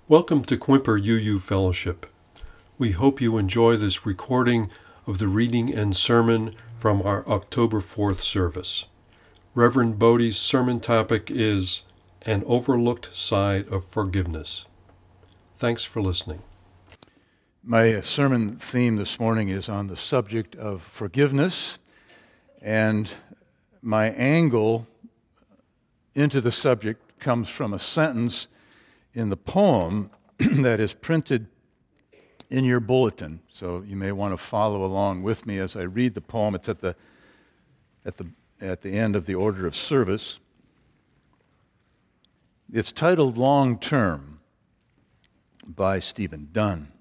Welcome to Quimper UU Fellowship. We hope you enjoy this recording of the reading and sermon from our October 4th service. Reverend Bodie's sermon topic is An Overlooked Side of Forgiveness. Thanks for listening. My sermon theme this morning is on the subject of forgiveness, and my angle into the subject comes from a sentence in the poem that is printed in your bulletin. So you may want to follow along with me as I read the poem. It's at the end of the order of service. It's titled Long Term by Stephen Dunn.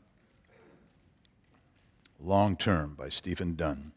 Long Term by Stephen Dunn.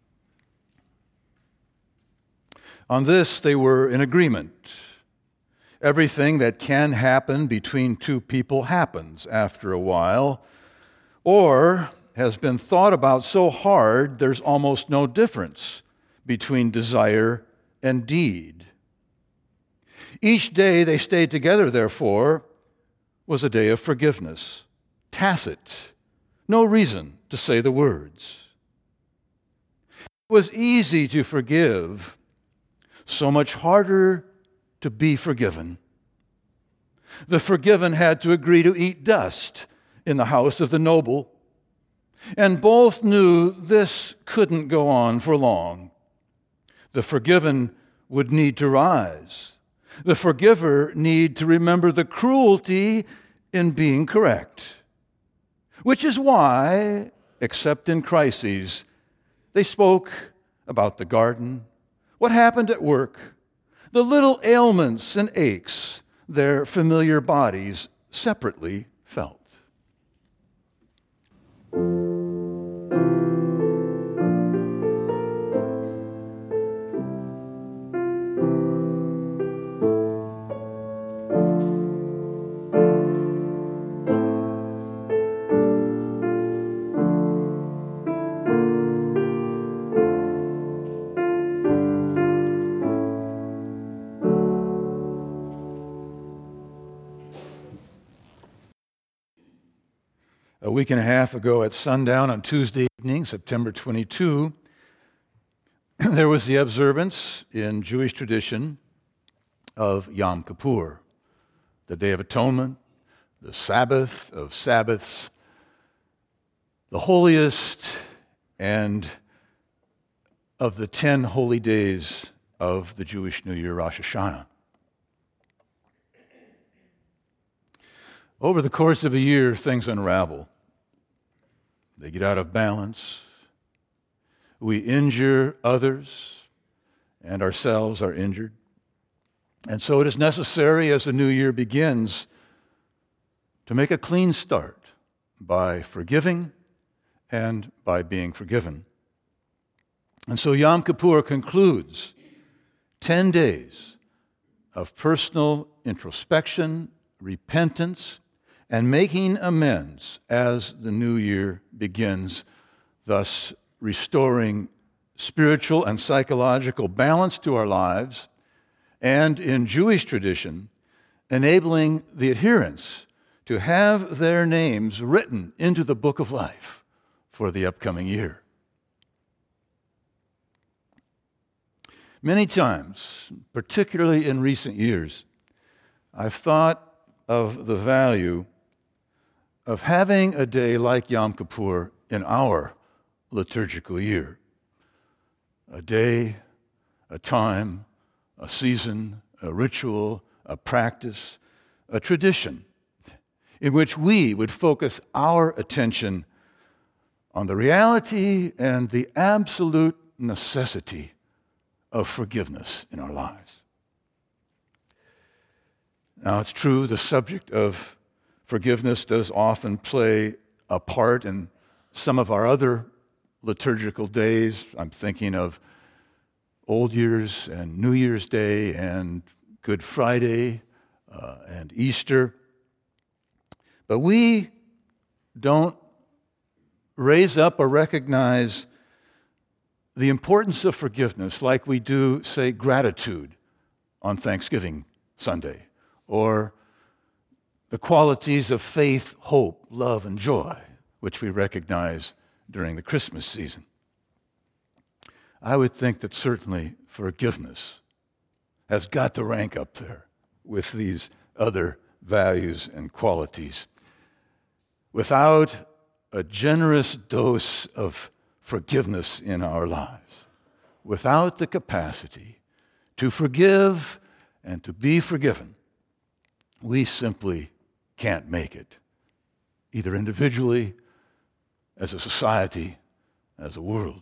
On this they were in agreement. Everything that can happen between two people happens after a while, or has been thought about so hard there's almost no difference between desire and deed. Each day they stayed together, therefore, was a day of forgiveness, tacit, no reason to say the words. It was easy to forgive, so much harder to be forgiven. The forgiven had to agree to eat dust in the house of the noble, and both knew this couldn't go on for long. The forgiven would need to rise. The forgiver need to remember the cruelty in being correct, which is why, except in crises, they spoke about the garden, what happened at work, the little ailments and aches their familiar bodies separately felt. A week and a half ago at sundown on Tuesday evening, September 22, there was the observance in Jewish tradition of Yom Kippur, the Day of Atonement, the Sabbath of Sabbaths, the holiest and of the 10 holy days of the Jewish New Year, Rosh Hashanah. Over the course of a year, things unravel. They get out of balance. We injure others, and ourselves are injured. And so it is necessary, as the new year begins, to make a clean start by forgiving and by being forgiven. And so Yom Kippur concludes 10 days of personal introspection, repentance, and making amends as the new year begins, thus restoring spiritual and psychological balance to our lives, and in Jewish tradition, enabling the adherents to have their names written into the book of life for the upcoming year. Many times, particularly in recent years, I've thought of the value of having a day like Yom Kippur in our liturgical year. A day, a time, a season, a ritual, a practice, a tradition in which we would focus our attention on the reality and the absolute necessity of forgiveness in our lives. Now, it's true, the subject of forgiveness does often play a part in some of our other liturgical days. I'm thinking of Old Year's and New Year's Day and Good Friday and Easter. But we don't raise up or recognize the importance of forgiveness like we do, say, gratitude on Thanksgiving Sunday, or the qualities of faith, hope, love, and joy, which we recognize during the Christmas season. I would think that certainly forgiveness has got to rank up there with these other values and qualities. Without a generous dose of forgiveness in our lives, without the capacity to forgive and to be forgiven, we simply can't make it, either individually, as a society, as a world.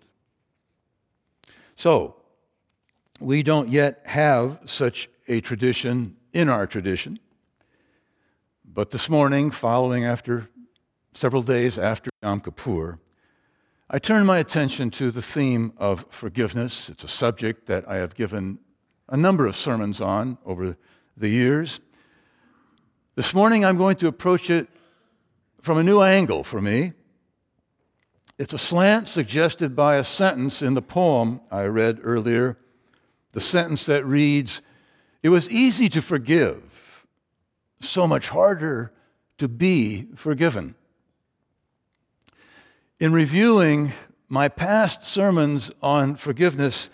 So, we don't yet have such a tradition in our tradition, but this morning, following after several days after Yom Kippur, I turned my attention to the theme of forgiveness. It's a subject that I have given a number of sermons on over the years. This morning, I'm going to approach it from a new angle for me. It's a slant suggested by a sentence in the poem I read earlier, the sentence that reads, "It was easy to forgive, so much harder to be forgiven." In reviewing my past sermons on forgiveness,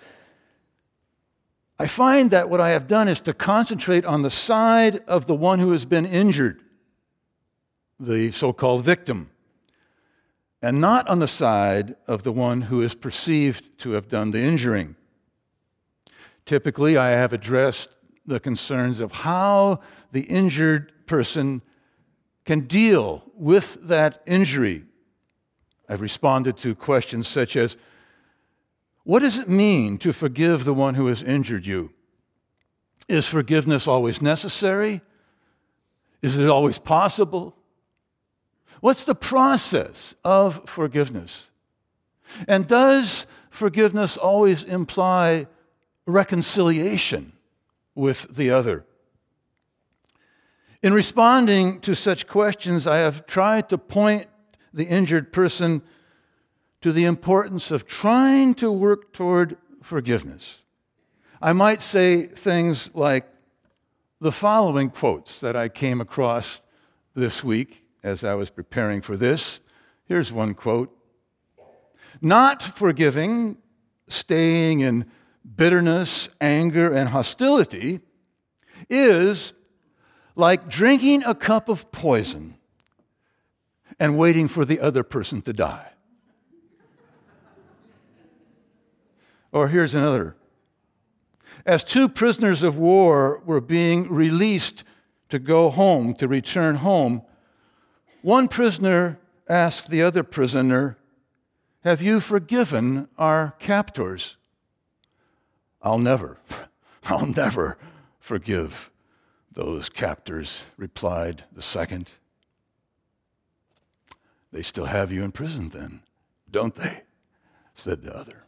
I find that what I have done is to concentrate on the side of the one who has been injured, the so-called victim, and not on the side of the one who is perceived to have done the injuring. Typically, I have addressed the concerns of how the injured person can deal with that injury. I've responded to questions such as, what does it mean to forgive the one who has injured you? Is forgiveness always necessary? Is it always possible? What's the process of forgiveness? And does forgiveness always imply reconciliation with the other? In responding to such questions, I have tried to point the injured person to the importance of trying to work toward forgiveness. I might say things like the following quotes that I came across this week as I was preparing for this. Here's one quote. "Not forgiving, staying in bitterness, anger, and hostility is like drinking a cup of poison and waiting for the other person to die." Or here's another. "As two prisoners of war were being released to go home, to return home, one prisoner asked the other prisoner, 'Have you forgiven our captors?' 'I'll never forgive those captors,' replied the second. 'They still have you in prison then, don't they?' said the other.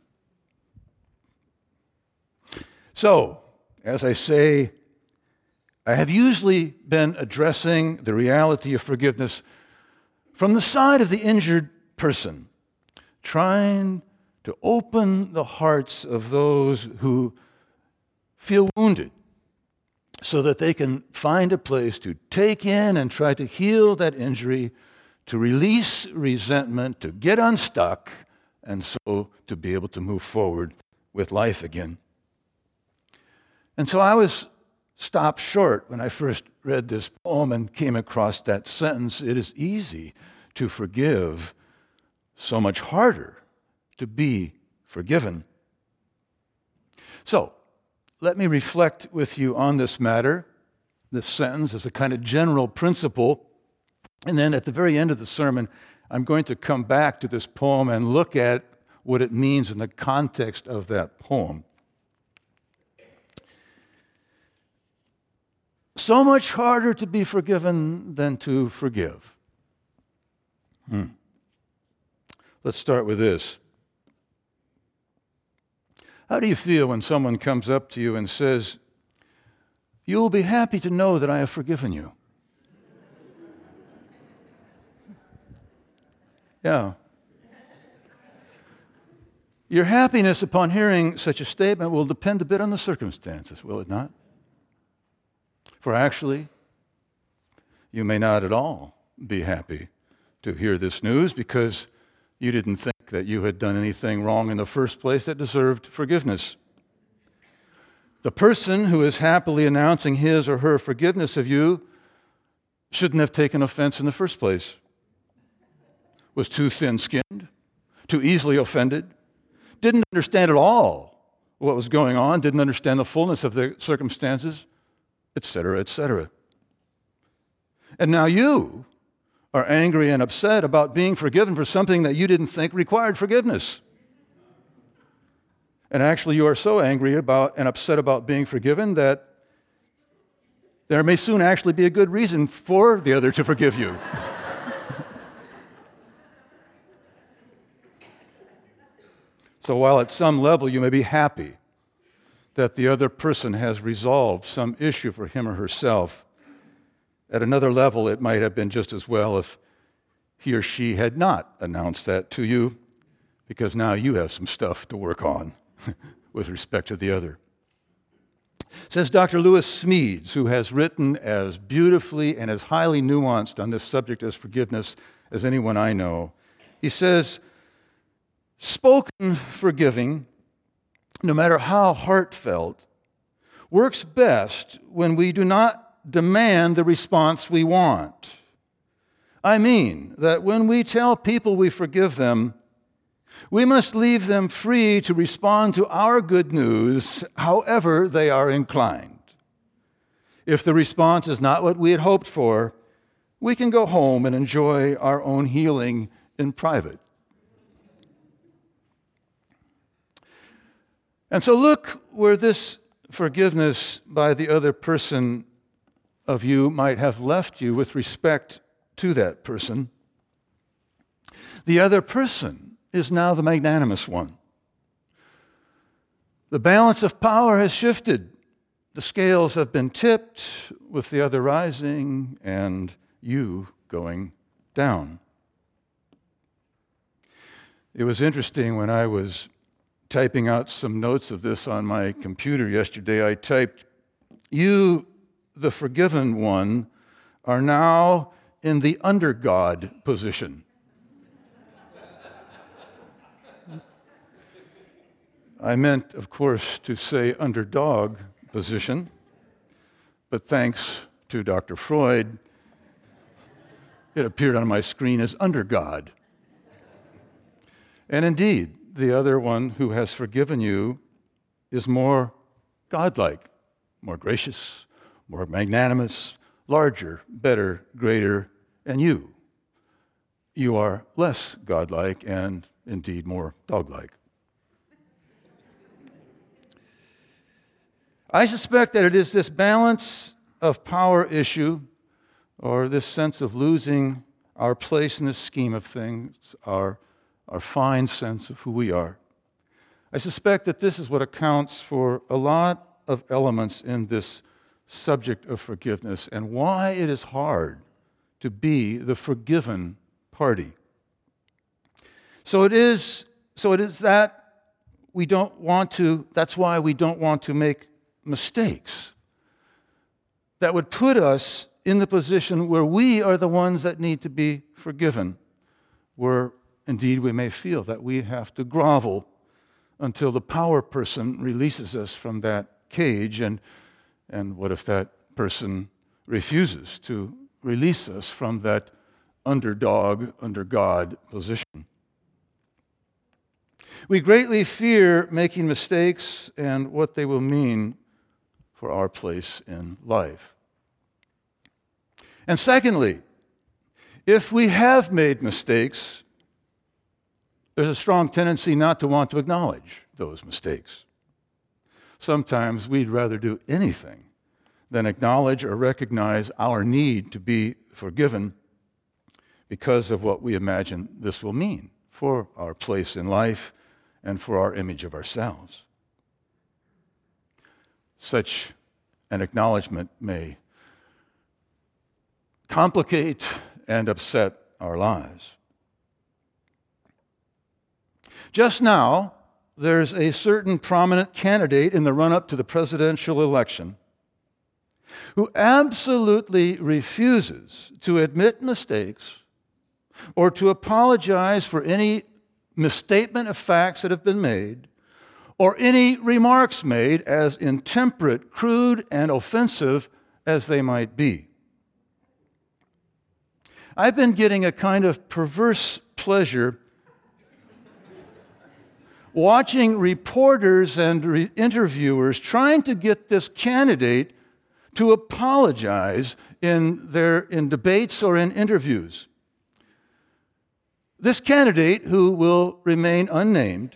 So, as I say, I have usually been addressing the reality of forgiveness from the side of the injured person, trying to open the hearts of those who feel wounded so that they can find a place to take in and try to heal that injury, to release resentment, to get unstuck, and so to be able to move forward with life again. And so I was stopped short when I first read this poem and came across that sentence, "It is easy to forgive, so much harder to be forgiven." So, let me reflect with you on this matter, this sentence as a kind of general principle, and then at the very end of the sermon, I'm going to come back to this poem and look at what it means in the context of that poem. So much harder to be forgiven than to forgive. Let's start with this. How do you feel when someone comes up to you and says, "You will be happy to know that I have forgiven you"? Yeah. Your happiness upon hearing such a statement will depend a bit on the circumstances, will it not? For actually, You may not at all be happy to hear this news because you didn't think that you had done anything wrong in the first place that deserved forgiveness. The person who is happily announcing his or her forgiveness of you shouldn't have taken offense in the first place. Was too thin-skinned, too easily offended, didn't understand at all what was going on, didn't understand the fullness of the circumstances, etc., etc. And now you are angry and upset about being forgiven for something that you didn't think required forgiveness. And actually, you are so angry about and upset about being forgiven that there may soon actually be a good reason for the other to forgive you. So while at some level you may be happy that the other person has resolved some issue for him or herself, at another level it might have been just as well if he or she had not announced that to you, because now you have some stuff to work on with respect to the other. Says Dr. Lewis Smedes, who has written as beautifully and as highly nuanced on this subject as forgiveness as anyone I know. He says, spoken forgiving, no matter how heartfelt, works best when we do not demand the response we want. I mean that when we tell people we forgive them, we must leave them free to respond to our good news however they are inclined. If the response is not what we had hoped for, we can go home and enjoy our own healing in private. And so look where this forgiveness by the other person of you might have left you with respect to that person. The other person is now the magnanimous one. The balance of power has shifted. The scales have been tipped, with the other rising and you going down. It was interesting when I was typing out some notes of this on my computer yesterday. I typed, "You, the forgiven one, are now in the under God position." I meant, of course, to say underdog position, but thanks to Dr. Freud, it appeared on my screen as under God. And indeed, the other one who has forgiven you is more godlike, more gracious, more magnanimous, larger, better, greater, and you are less godlike and indeed more doglike. I suspect that it is this balance of power issue, or this sense of losing our place in the scheme of things, our fine sense of who we are. I suspect that this is what accounts for a lot of elements in this subject of forgiveness and why it is hard to be the forgiven party. So it is that we don't want to, that's why we don't want to make mistakes that would put us in the position where we are the ones that need to be forgiven, where indeed we may feel that we have to grovel until the power person releases us from that cage, and what if that person refuses to release us from that underdog, under God position? We greatly fear making mistakes and what they will mean for our place in life. And secondly, if we have made mistakes, there's a strong tendency not to want to acknowledge those mistakes. Sometimes we'd rather do anything than acknowledge or recognize our need to be forgiven because of what we imagine this will mean for our place in life and for our image of ourselves. Such an acknowledgement may complicate and upset our lives. Just now, there's a certain prominent candidate in the run-up to the presidential election who absolutely refuses to admit mistakes or to apologize for any misstatement of facts that have been made, or any remarks made, as intemperate, crude, and offensive as they might be. I've been getting a kind of perverse pleasure watching reporters and interviewers trying to get this candidate to apologize in debates or in interviews. This candidate, who will remain unnamed,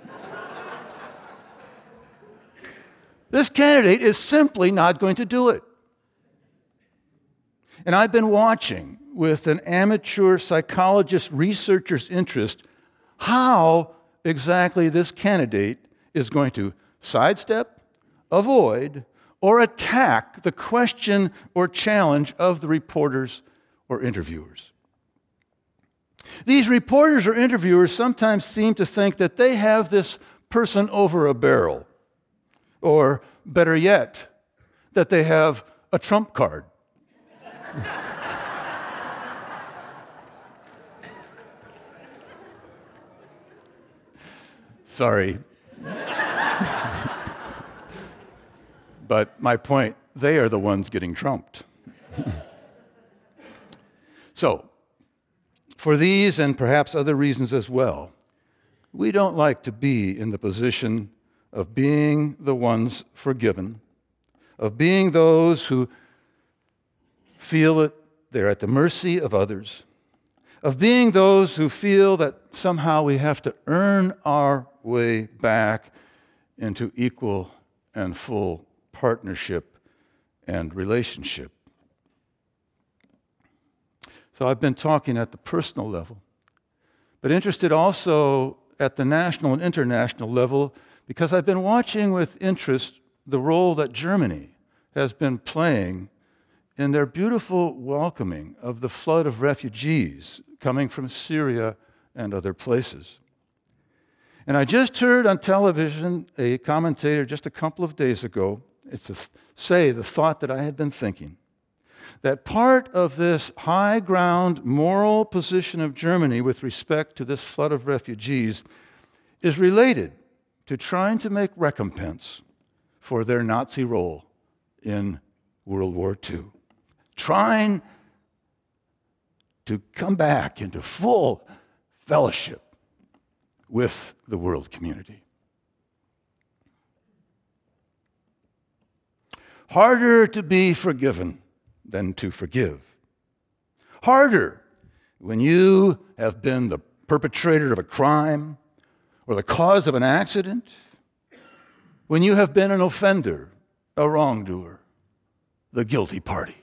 this candidate is simply not going to do it. And I've been watching with an amateur psychologist researcher's interest how exactly this candidate is going to sidestep, avoid, or attack the question or challenge of the reporters or interviewers. These reporters or interviewers sometimes seem to think that they have this person over a barrel, or better yet, that they have a trump card. Sorry. But my point, they are the ones getting trumped. So, for these and perhaps other reasons as well, we don't like to be in the position of being the ones forgiven, of being those who feel that they're at the mercy of others, of being those who feel that somehow we have to earn our way back into equal and full partnership and relationship. So I've been talking at the personal level, but interested also at the national and international level, because I've been watching with interest the role that Germany has been playing in their beautiful welcoming of the flood of refugees coming from Syria and other places. And I just heard on television a commentator just a couple of days ago say the thought that I had been thinking, that part of this high ground moral position of Germany with respect to this flood of refugees is related to trying to make recompense for their Nazi role in World War II, trying to come back into full fellowship with the world community. Harder to be forgiven than to forgive. Harder when you have been the perpetrator of a crime or the cause of an accident, when you have been an offender, a wrongdoer, the guilty party.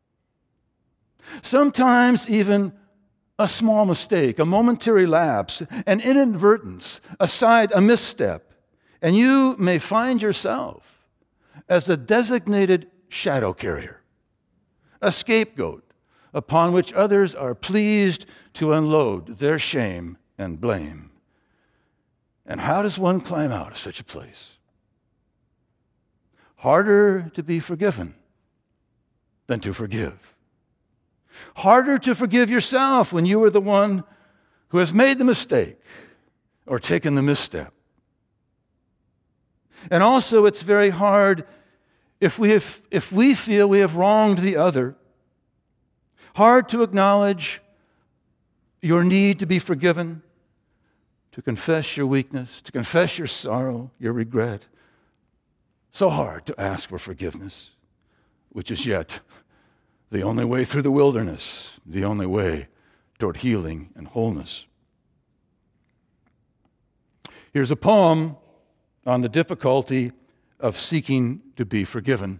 Sometimes even a small mistake, a momentary lapse, an inadvertence, a misstep, and you may find yourself as a designated shadow carrier, a scapegoat upon which others are pleased to unload their shame and blame. And how does one climb out of such a place? Harder to be forgiven than to forgive. Harder to forgive yourself when you are the one who has made the mistake or taken the misstep. And also, it's very hard if we feel we have wronged the other. Hard to acknowledge your need to be forgiven, to confess your weakness, to confess your sorrow, your regret. So hard to ask for forgiveness, which is yet the only way through the wilderness, the only way toward healing and wholeness. Here's a poem on the difficulty of seeking to be forgiven.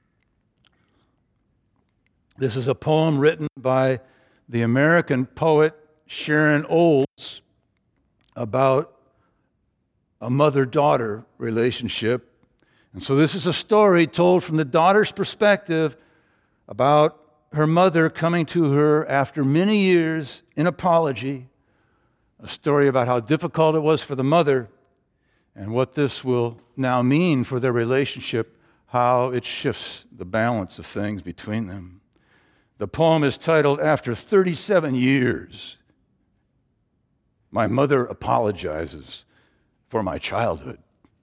This is a poem written by the American poet Sharon Olds about a mother-daughter relationship. And so this is a story told from the daughter's perspective about her mother coming to her after many years in apology, a story about how difficult it was for the mother and what this will now mean for their relationship, how it shifts the balance of things between them. The poem is titled, After 37 Years, My Mother Apologizes for My Childhood.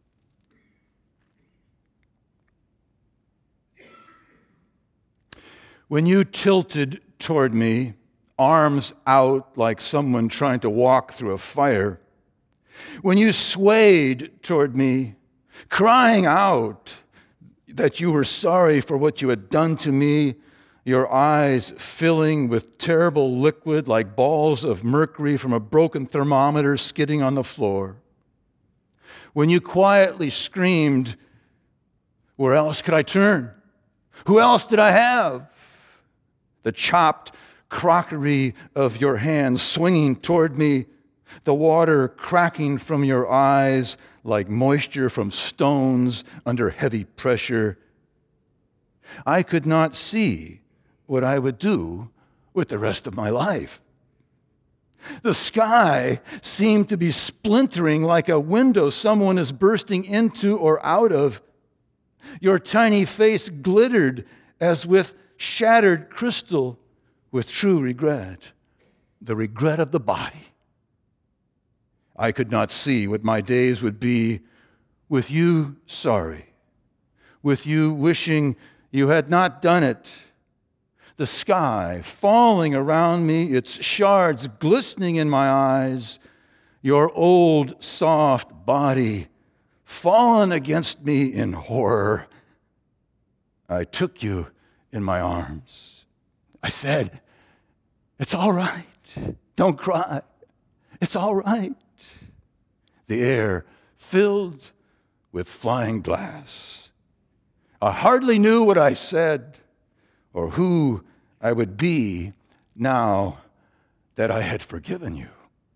When you tilted toward me, arms out like someone trying to walk through a fire, when you swayed toward me, crying out that you were sorry for what you had done to me, your eyes filling with terrible liquid like balls of mercury from a broken thermometer skidding on the floor, when you quietly screamed, "Where else could I turn? Who else did I have?" The chopped crockery of your hands swinging toward me, the water cracking from your eyes like moisture from stones under heavy pressure. I could not see what I would do with the rest of my life. The sky seemed to be splintering like a window someone is bursting into or out of. Your tiny face glittered as with shattered crystal, with true regret, the regret of the body. I could not see what my days would be with you sorry, with you wishing you had not done it. The sky falling around me, its shards glistening in my eyes, your old soft body fallen against me in horror. I took you in my arms. I said, "It's all right. Don't cry. It's all right." The air filled with flying glass. I hardly knew what I said or who I would be now that I had forgiven you.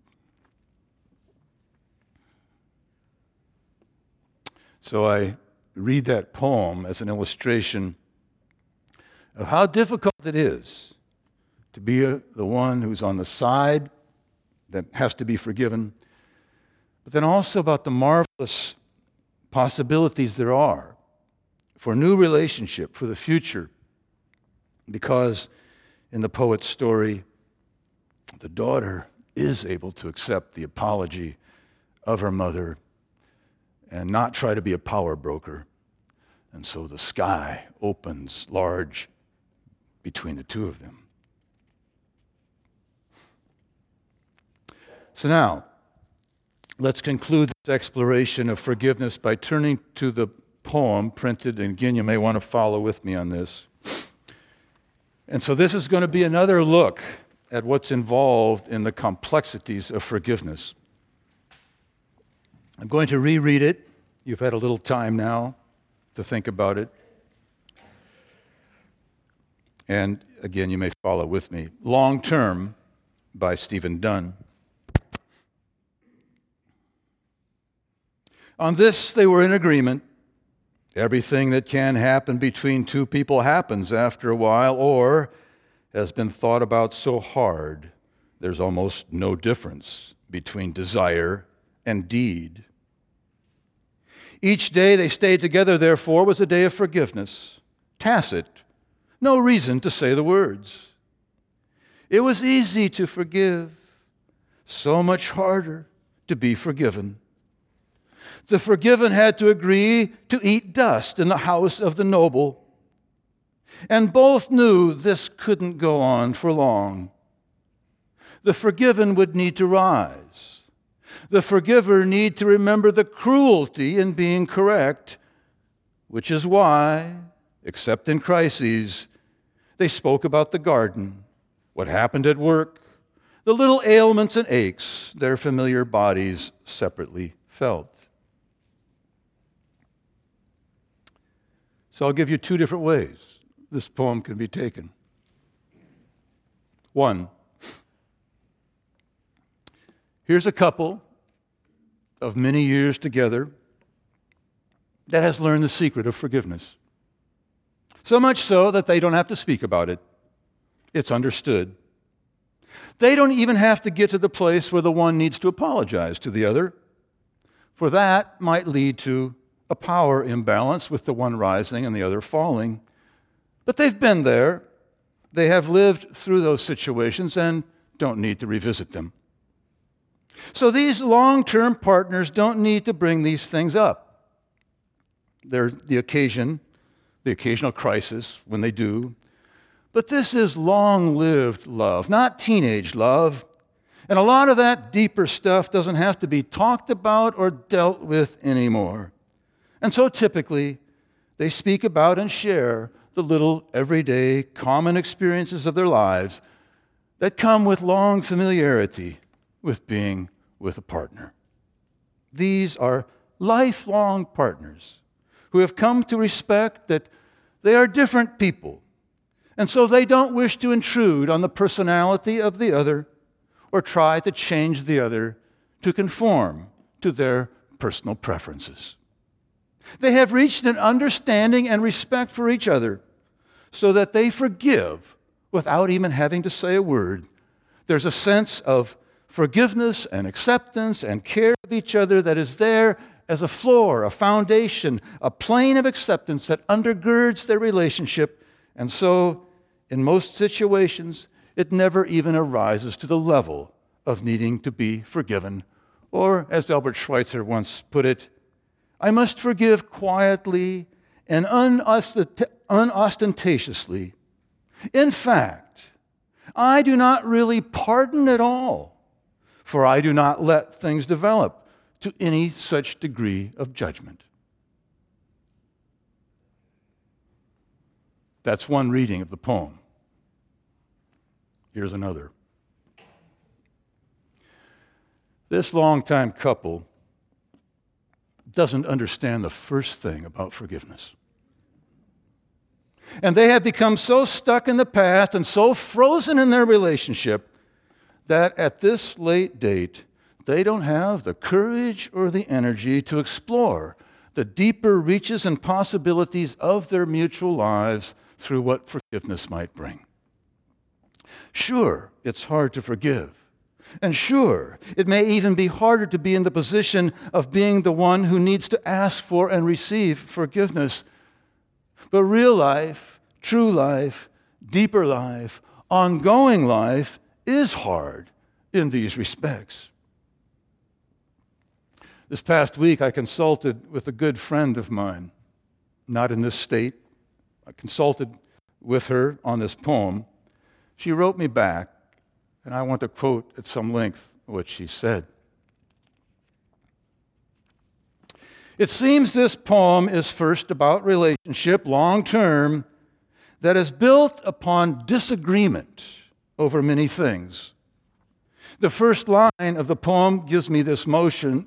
So I read that poem as an illustration of how difficult it is to be the one who's on the side that has to be forgiven, but then also about the marvelous possibilities there are for new relationship, for the future, because in the poet's story, the daughter is able to accept the apology of her mother and not try to be a power broker. And so the sky opens large between the two of them. So now, let's conclude this exploration of forgiveness by turning to the poem printed, and again, you may want to follow with me on this. And so this is going to be another look at what's involved in the complexities of forgiveness. I'm going to reread it. You've had a little time now to think about it. And again, you may follow with me. Long Term by Stephen Dunn. On this, they were in agreement. Everything that can happen between two people happens after a while, or has been thought about so hard, there's almost no difference between desire and deed. Each day they stayed together, therefore, was a day of forgiveness, tacit, no reason to say the words. It was easy to forgive, so much harder to be forgiven. The forgiven had to agree to eat dust in the house of the noble, and both knew this couldn't go on for long. The forgiven would need to rise. The forgiver need to remember the cruelty in being correct, which is why, except in crises, they spoke about the garden, what happened at work, the little ailments and aches their familiar bodies separately felt. So I'll give you two different ways this poem can be taken. One, here's a couple of many years together that has learned the secret of forgiveness. So much so that they don't have to speak about it. It's understood. They don't even have to get to the place where the one needs to apologize to the other, for that might lead to a power imbalance with the one rising and the other falling. But they've been there. They have lived through those situations and don't need to revisit them. So these long-term partners don't need to bring these things up. There's the occasional crisis when they do. But this is long-lived love, not teenage love. And a lot of that deeper stuff doesn't have to be talked about or dealt with anymore. And so typically, they speak about and share the little everyday common experiences of their lives that come with long familiarity with being with a partner. These are lifelong partners who have come to respect that they are different people, and so they don't wish to intrude on the personality of the other or try to change the other to conform to their personal preferences. They have reached an understanding and respect for each other so that they forgive without even having to say a word. There's a sense of forgiveness and acceptance and care of each other that is there as a floor, a foundation, a plane of acceptance that undergirds their relationship. And so, in most situations, it never even arises to the level of needing to be forgiven. Or, as Albert Schweitzer once put it, I must forgive quietly and unostentatiously. In fact, I do not really pardon at all, for I do not let things develop to any such degree of judgment. That's one reading of the poem. Here's another. This longtime couple doesn't understand the first thing about forgiveness. And they have become so stuck in the past and so frozen in their relationship that at this late date, they don't have the courage or the energy to explore the deeper reaches and possibilities of their mutual lives through what forgiveness might bring. Sure, it's hard to forgive. And sure, it may even be harder to be in the position of being the one who needs to ask for and receive forgiveness. But real life, true life, deeper life, ongoing life is hard in these respects. This past week, I consulted with a good friend of mine, not in this state. I consulted with her on this poem. She wrote me back, and I want to quote at some length what she said. It seems this poem is first about relationship, long-term, that is built upon disagreement over many things. The first line of the poem gives me this notion,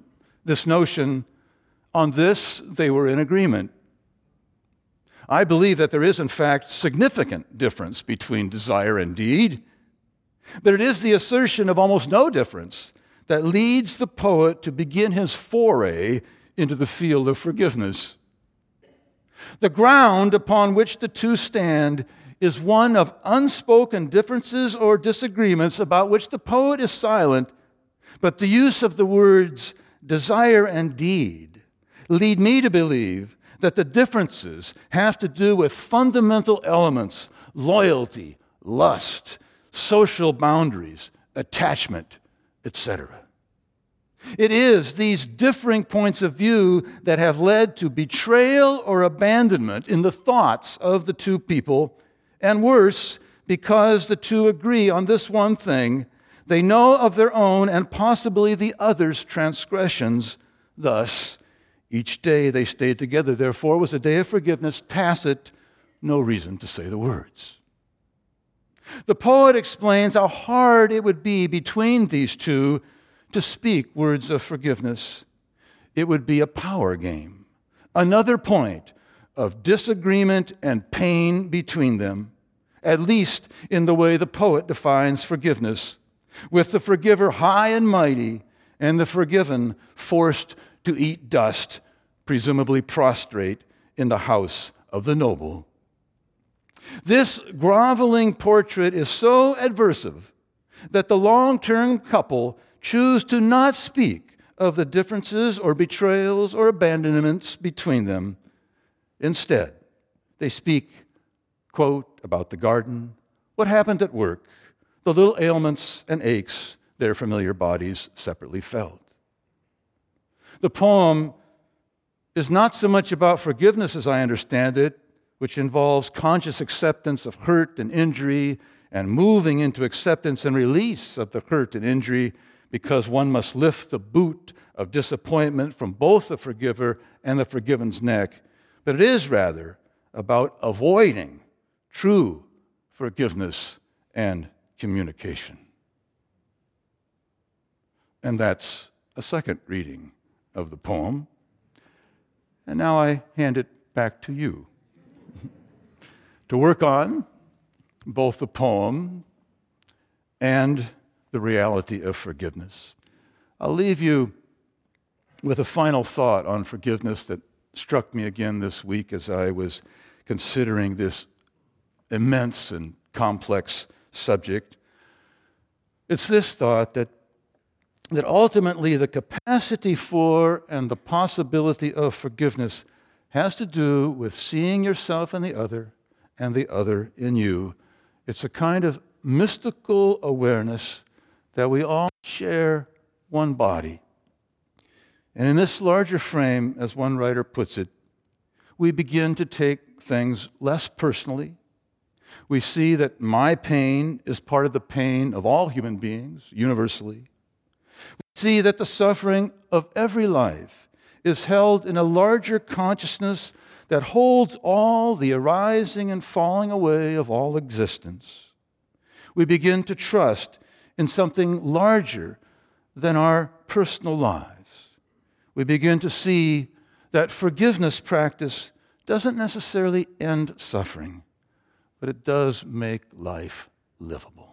on this they were in agreement. I believe that there is, in fact, significant difference between desire and deed, but it is the assertion of almost no difference that leads the poet to begin his foray into the field of forgiveness. The ground upon which the two stand is one of unspoken differences or disagreements about which the poet is silent, but the use of the words desire and deed lead me to believe that the differences have to do with fundamental elements, loyalty, lust, social boundaries, attachment, etc. It is these differing points of view that have led to betrayal or abandonment in the thoughts of the two people, and worse, because the two agree on this one thing, they know of their own and possibly the other's transgressions. Thus, each day they stayed together, therefore, was a day of forgiveness, tacit, no reason to say the words. The poet explains how hard it would be between these two to speak words of forgiveness. It would be a power game, another point of disagreement and pain between them, at least in the way the poet defines forgiveness, with the forgiver high and mighty and the forgiven forced to eat dust, presumably prostrate in the house of the noble. This groveling portrait is so adversive that the long-term couple choose to not speak of the differences or betrayals or abandonments between them. Instead, they speak, quote, about the garden, what happened at work, the little ailments and aches their familiar bodies separately felt. The poem is not so much about forgiveness as I understand it, which involves conscious acceptance of hurt and injury and moving into acceptance and release of the hurt and injury because one must lift the boot of disappointment from both the forgiver and the forgiven's neck. But it is rather about avoiding true forgiveness and communication. And that's a second reading of the poem. And now I hand it back to you to work on both the poem and the reality of forgiveness. I'll leave you with a final thought on forgiveness that struck me again this week as I was considering this immense and complex subject. It's this thought that ultimately the capacity for and the possibility of forgiveness has to do with seeing yourself in the other and the other in you. It's a kind of mystical awareness that we all share one body. And in this larger frame, as one writer puts it, we begin to take things less personally. We see that my pain is part of the pain of all human beings, universally. We see that the suffering of every life is held in a larger consciousness that holds all the arising and falling away of all existence. We begin to trust in something larger than our personal lives. We begin to see that forgiveness practice doesn't necessarily end suffering, but it does make life livable.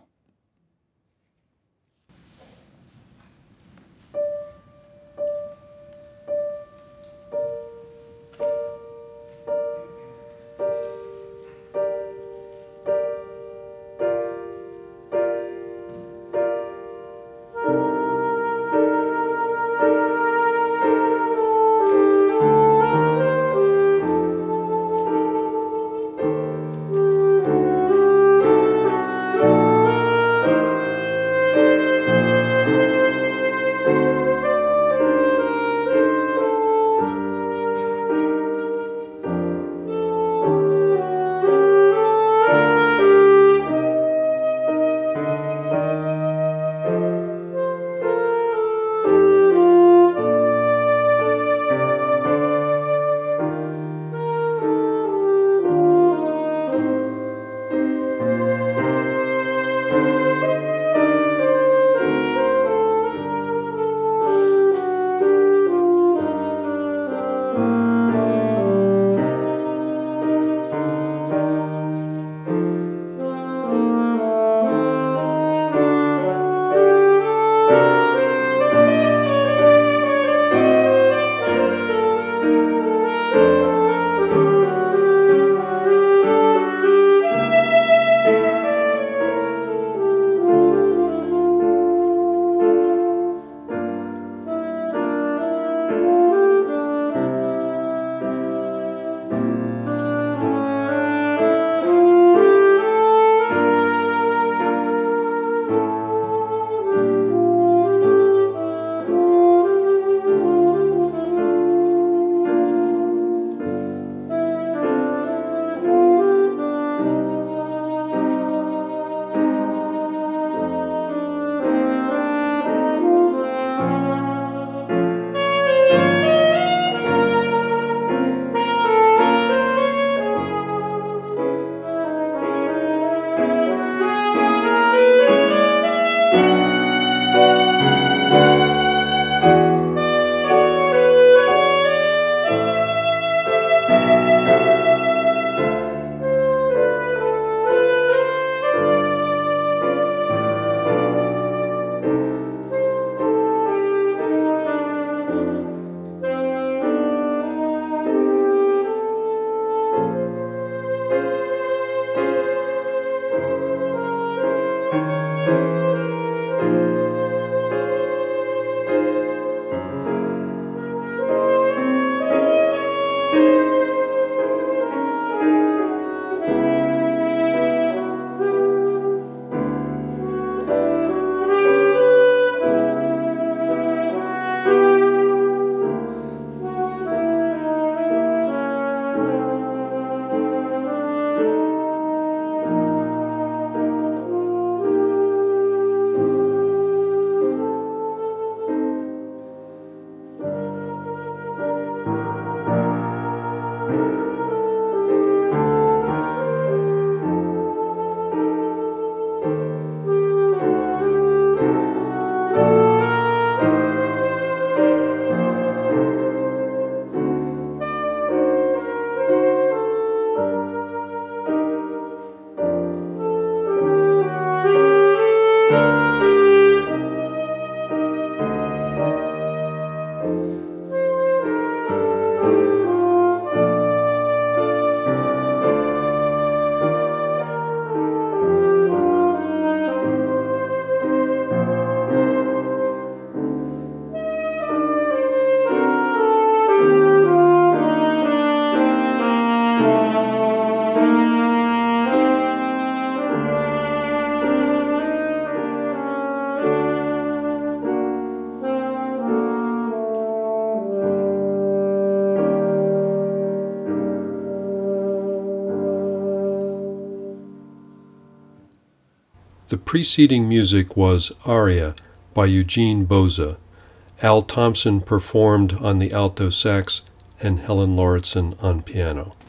The preceding music was Aria by Eugene Boza. Al Thompson performed on the alto sax and Helen Lauritsen on piano.